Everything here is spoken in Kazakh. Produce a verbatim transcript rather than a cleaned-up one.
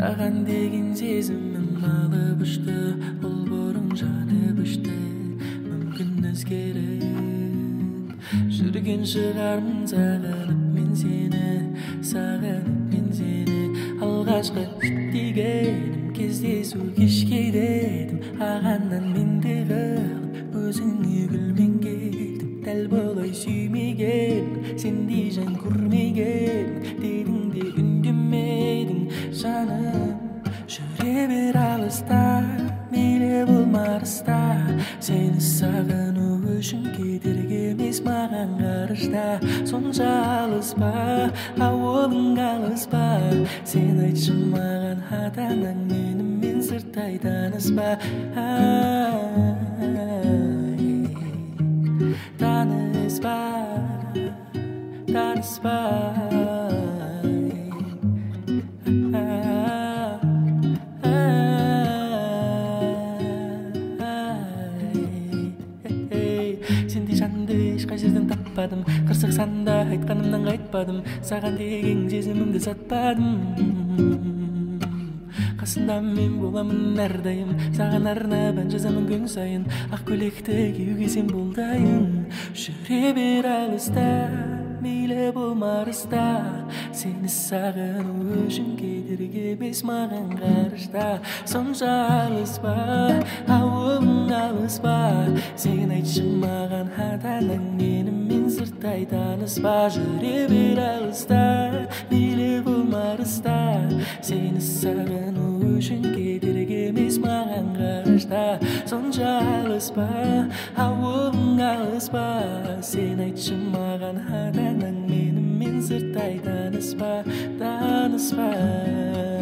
саған деген сезімім алып ұшты, ол бұрын жанып өшті. Мүмкін өзгеріп жүрген шығармын, сағынып мен сені, сағынып мен сені. Алғашқы дегенім кездесу кешке дедім, ағаннан менде қалып өзіңе гүлмен кеттім. Дәл болай сүймеген, сендей жан көрмеген, дедің де үндемедің жаным. Жүре бер алыста, мейлі болмарыста, сені сағыну үшін кедергі емес маған қарышта. Сонша алыс па, ауылың алыс па, сен айтшы маған ата-анаң менімен сырттай таныс па? Таныс па, таныс па? Сендей жанды ешқай жерден таппадым, қырсық санда айтқанымнан қайтпадым, саған деген сезімімді сатпадым. Қасында мен боламын әрдайым, саған арнап ән жазамын күн сайын, ақ көйлекті киюге сен болдайын. Жүре бер алыста, мейлі болмарыста, сені сағыну үшін кедергі емес маған қарышта. Сонша алыс па, ауылың алыс па, сен айтшы маған ата-анаң менімен сырттай таныс па? Жүре бер алыста, мейлі болмарыста, сені сағыну үшін кедергі емес маған қарышта. Сонша алыс па, ауылың алыс па, сен айтшы маған ата-анаң менімен сырттай таныс па, таныс па?